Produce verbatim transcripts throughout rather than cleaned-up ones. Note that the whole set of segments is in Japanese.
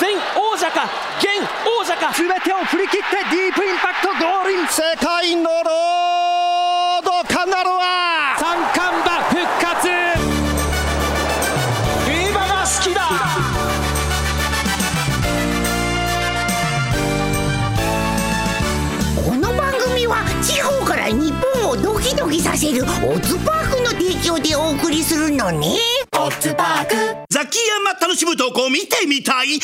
全王者か現王者か、 全てを振り切ってディープインパクトゴールイン、 世界のロードカナロア三冠馬復活、競馬が好きだ。 この番組は地方から日本をドキドキさせるオッズパークの提供でお送りするのね。 オッズパーク、 ザキヤマ楽しむ投稿見てみたい。はい、 オッズオッズオッズ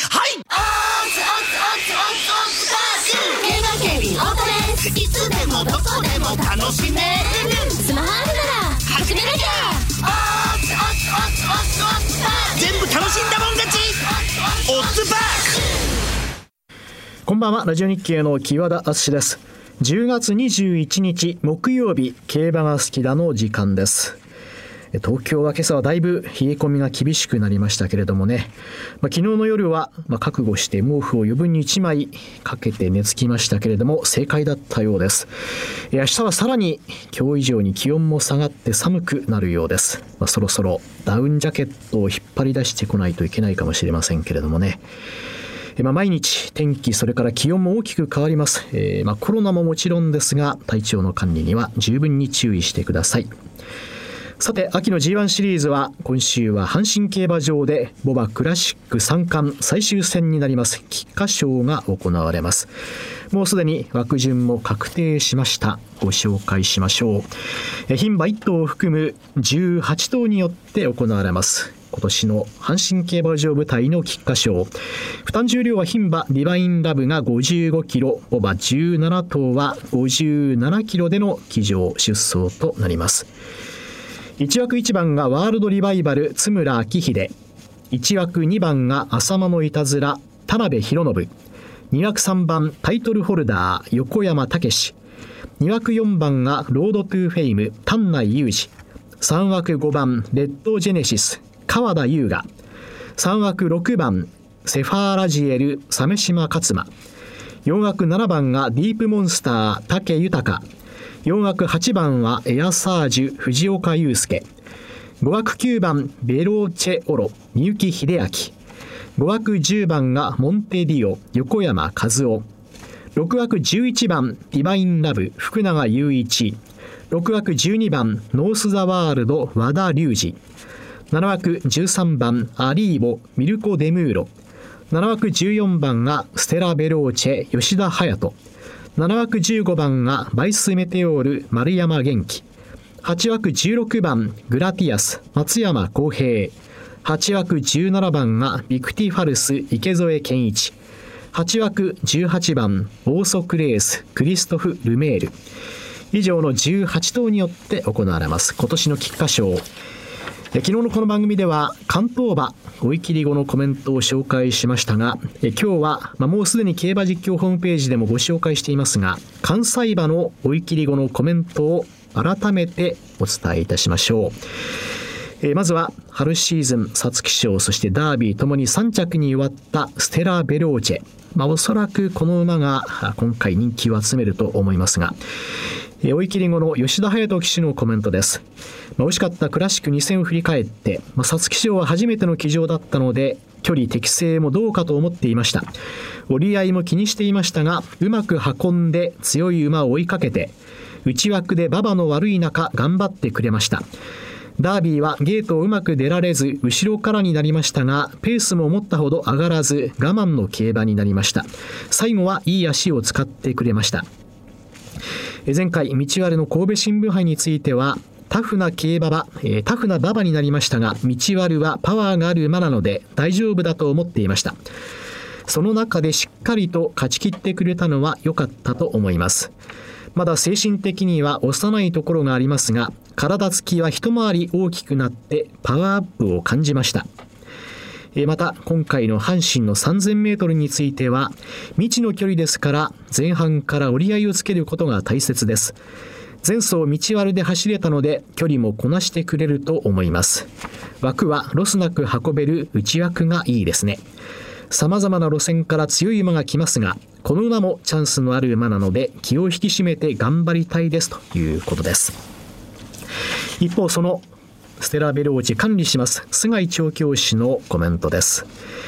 オッズオッズパーク、競馬競輪オートレース、いつでもどこでも楽しめる。スマホあるなら始めなきゃ。オッズオッズオッズオッズオッズパーク、 全部楽しんだもん勝ち。オッズパーク。 こんばんは、ラジオ日経の木和田敦です。じゅうがつにじゅういちにち木曜日、競馬が好きだの時間です。東京は今朝はだいぶ冷え込みが厳しくなりましたけれどもね、まあ、昨日の夜は、まあ、覚悟して毛布を余分にいちまいかけて寝つきましたけれども正解だったようです。明日はさらに今日以上に気温も下がって寒くなるようです。まあ、そろそろダウンジャケットを引っ張り出してこないといけないかもしれませんけれどもね。まあ、毎日天気それから気温も大きく変わります。えーまあ、コロナももちろんですが体調の管理には十分に注意してください。さて、秋の ジーワン シリーズは今週は阪神競馬場で牡馬クラシックさん冠最終戦になります菊花賞が行われます。もうすでに枠順も確定しました。ご紹介しましょう。牝馬いっ頭を含むじゅうはちとうによって行われます今年の阪神競馬場舞台の菊花賞。負担重量は牝馬ディバインラブがごじゅうごキロ、牡馬じゅうななとうはごじゅうななキロでの騎乗出走となります。いちわくいちばんがワールドリバイバル津村明秀、いちわくにばんが浅間のいたずら田辺博信、にわくさんばんタイトルホルダー横山武史、にわくよんばんがロードトゥーフェイム丹内裕二、さんわくごばんレッドジェネシス川田優雅、さんわくろくばんセファーラジエル鮫島勝馬、よんわくななばんがディープモンスター武豊、よんわくはちばんはエアサージュ藤岡祐介、ごわくきゅうばんベローチェオロみゆき秀明、ごわくじゅうばんがモンテディオ横山和夫、ろくわくじゅういちばんディバインラブ福永雄一、ろくわくじゅうにばんノースザワールド和田隆二、ななわくじゅうさんばんアリーボミルコ・デムーロ、ななわくじゅうよんばんがステラ・ベローチェ吉田隼人、ななわくじゅうごばんがバイスメテオール丸山元気、はちわくじゅうろくばんグラティアス松山康平、はちわくじゅうななばんがビクティファルス池添健一、はちわくじゅうはちばんオーソクレースクリストフ・ルメール、以上のじゅうはちとうによって行われます今年の菊花賞。昨日のこの番組では関東馬追い切り後のコメントを紹介しましたが、え今日は、まあ、もうすでに競馬実況ホームページでもご紹介していますが関西馬の追い切り後のコメントを改めてお伝えいたしましょう。えまずは春シーズン皐月賞そしてダービーともにさんちゃくに終わったステラ・ベローチェ、まあ、おそらくこの馬が今回人気を集めると思いますが、追い切り後の吉田隼人騎手のコメントです。まあ、惜しかったクラシックに戦を振り返って、まあ、皐月賞は初めての騎乗だったので距離適正もどうかと思っていました。折り合いも気にしていましたがうまく運んで強い馬を追いかけて内枠で馬場の悪い中頑張ってくれました。ダービーはゲートをうまく出られず後ろからになりましたがペースも思ったほど上がらず我慢の競馬になりました。最後はいい足を使ってくれました。前回道割の神戸新聞杯についてはタフな競馬場、えー、タフな馬場になりましたが道割はパワーがある馬なので大丈夫だと思っていました。その中でしっかりと勝ち切ってくれたのは良かったと思います。まだ精神的には幼いところがありますが体つきは一回り大きくなってパワーアップを感じました。また今回の阪神のさんぜんメートルについては未知の距離ですから前半から折り合いをつけることが大切です。前走道割で走れたので距離もこなしてくれると思います。枠はロスなく運べる内枠がいいですね。さまざまな路線から強い馬が来ますがこの馬もチャンスのある馬なので気を引き締めて頑張りたいですということです。一方そのステラ・ベローチ管理します菅井調教師のコメントです。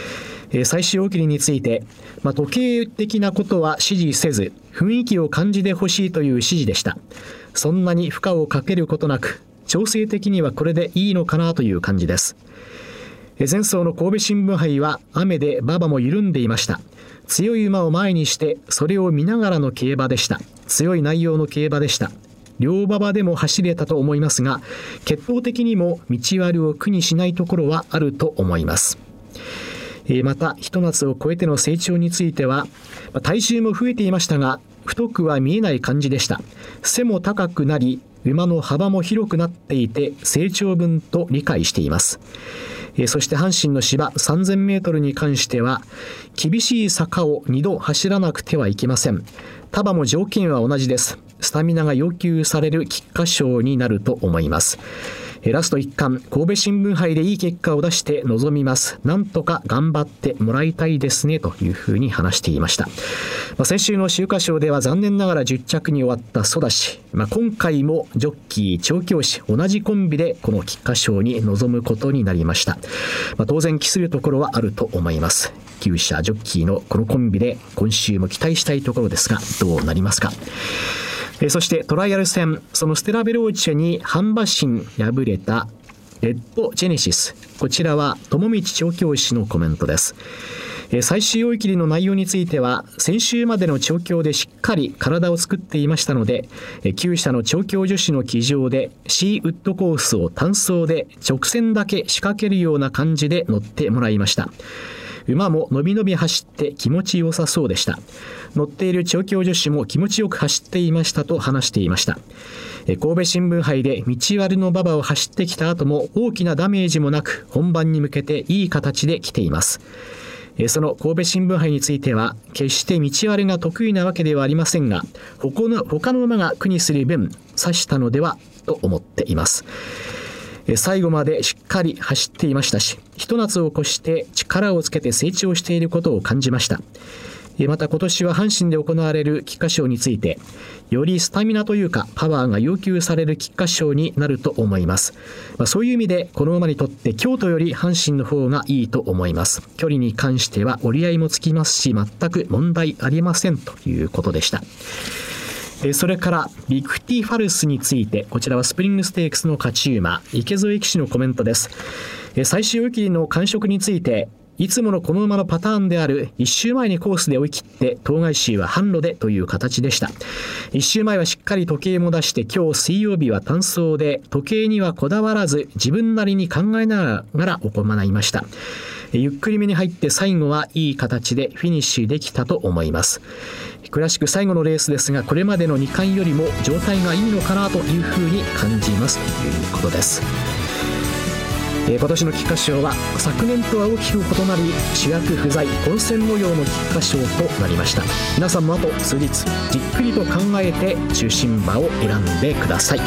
えー、最終大喜利について、まあ、時計的なことは指示せず雰囲気を感じてほしいという指示でした。そんなに負荷をかけることなく調整的にはこれでいいのかなという感じです。えー、前走の神戸新聞杯は雨で馬場も緩んでいました。強い馬を前にしてそれを見ながらの競馬でした。強い内容の競馬でした。両馬場でも走れたと思いますが、決闘的にも道割を苦にしないところはあると思います。えー、また一夏を超えての成長については、体重も増えていましたが太くは見えない感じでした。背も高くなり馬の幅も広くなっていて成長分と理解しています。えー、そして阪神の芝さんぜんメートルに関しては厳しい坂をにど走らなくてはいけません。他馬も条件は同じです。スタミナが要求される菊花賞になると思います。ラスト一冠神戸新聞杯でいい結果を出して臨みます。なんとか頑張ってもらいたいですねというふうに話していました。まあ、先週の秋華賞では残念ながらじゅっ着に終わったソダシ、まあ、今回もジョッキー調教師同じコンビでこの菊花賞に臨むことになりました。まあ、当然期するところはあると思います。厩舎ジョッキーのこのコンビで今週も期待したいところですがどうなりますか。えそしてトライアル戦、そのステラベローチェに半馬身敗れたレッドジェネシス、こちらは友道調教師のコメントです。え最終追い切りの内容については先週までの調教でしっかり体を作っていましたので、え厩舎の調教助手の騎乗でシーウッドコースを単走で直線だけ仕掛けるような感じで乗ってもらいました。馬ものびのび走って気持ちよさそうでした。乗っている調教助手も気持ちよく走っていましたと話していました。神戸新聞杯で道割の馬場を走ってきた後も大きなダメージもなく本番に向けていい形で来ています。その神戸新聞杯については決して道割が得意なわけではありませんが、他の、他の馬が苦にする分指したのではと思っています。最後までしっかり走っていましたし、一夏を越して力をつけて成長していることを感じました。また今年は阪神で行われる菊花賞についてよりスタミナというかパワーが要求される菊花賞になると思います。まあ、そういう意味でこの馬にとって京都より阪神の方がいいと思います。距離に関しては折り合いもつきますし全く問題ありませんということでした。それからビクティファルスについて、こちらはスプリングステークスの勝ち馬池添騎手のコメントです。最終追い切りの感触について、いつものこの馬のパターンであるいっ周前にコースで追い切って当該週は販路でという形でした。いっ周前はしっかり時計も出して、今日水曜日は単走で時計にはこだわらず自分なりに考えながら行いました。ゆっくりめに入って最後はいい形でフィニッシュできたと思います。クラシック最後のレースですが、これまでのにかんよりも状態がいいのかなというふうに感じますということです。えー、今年の菊花賞は昨年とは大きく異なり主役不在混戦模様の菊花賞となりました。皆さんもあと数日じっくりと考えて中心馬を選んでください。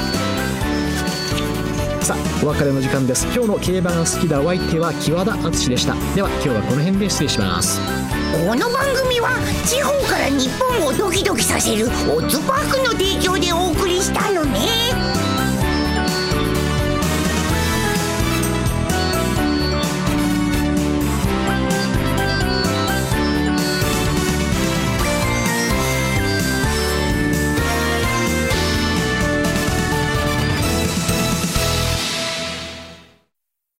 さあお別れの時間です。今日の競馬が好きだお相手は木和田敦でした。では今日はこの辺で失礼します。 この番組は地方から日本をドキドキさせるオッズパークの提供でお送りしたのね。